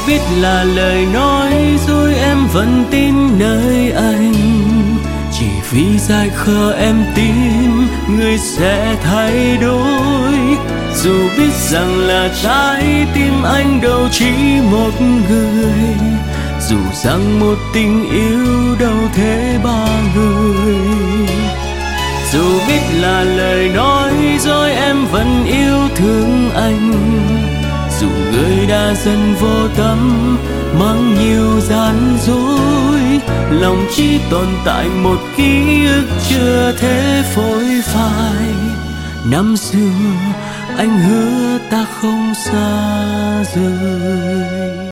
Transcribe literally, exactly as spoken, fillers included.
biết là lời nói dối em vẫn tin nơi anh, chỉ vì dại khờ em tin người sẽ thay đổi. Dù biết rằng là trái tim anh đâu chỉ một người, dù rằng một tình yêu đâu thế ba người. Dù biết là lời nói dối em vẫn yêu thương anh, dù người đã dần vô tâm mang nhiều gian dối, lòng chỉ tồn tại một ký ức chưa thể phôi phai. Năm xưa anh hứa ta không xa rời.